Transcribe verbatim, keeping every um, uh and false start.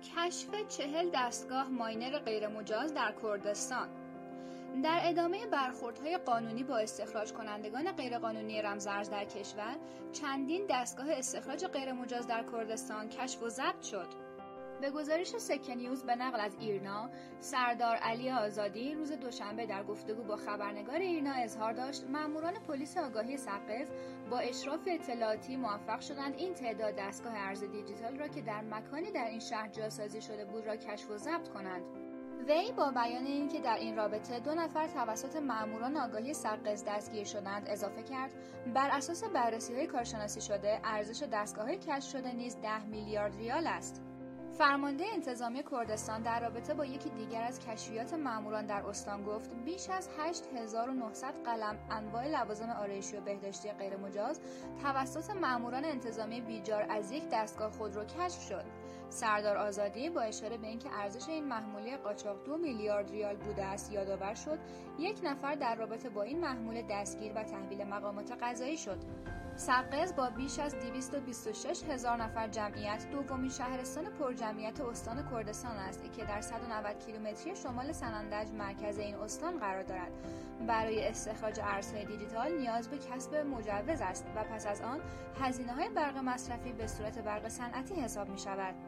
کشف چهل دستگاه ماینر غیرمجاز در کردستان. در ادامه برخوردهای قانونی با استخراج کنندگان غیرقانونی رمزارز در کشور، چندین دستگاه استخراج غیرمجاز در کردستان کشف و ضبط شد. به گزارش سکه نیوز به نقل از ایرنا، سردار علی آزادی روز دوشنبه در گفتگو با خبرنگار ایرنا اظهار داشت ماموران پلیس آگاهی سقز با اشراف اطلاعاتی موفق شدند این تعداد دستگاه ارز دیجیتال را که در مکانی در این شهر جاسازی شده بود را کشف و ضبط کنند. وی با بیان اینکه در این رابطه دو نفر توسط ماموران آگاهی سقز دستگیر شدند اضافه کرد بر اساس بررسی‌های کارشناسی شده ارزش دستگاه‌های کشف شده نیز ده میلیارد ریال است. فرمانده انتظامی کردستان در رابطه با یکی دیگر از کشفیات ماموران در استان گفت بیش از هشت هزار و نهصد قلم انواع لوازم آرایشی و بهداشتی غیرمجاز توسط ماموران انتظامی بیجار از یک دستگاه خودرو کشف شد. سردار آزادی با اشاره به اینکه ارزش این محموله قاچاق دو میلیارد ریال بوده است یادآور شد یک نفر در رابطه با این محموله دستگیر و تحویل مقامات قضایی شد. سقز با بیش از دویست و بیست و شش هزار نفر جمعیت دومین شهرستان پرجمعیت استان کردستان است که در صد و نود کیلومتری شمال سنندج مرکز این استان قرار دارد. برای استخراج ارزهای دیجیتال نیاز به کسب مجوز است و پس از آن هزینه‌های برق مصرفی به صورت برق صنعتی حساب می شود.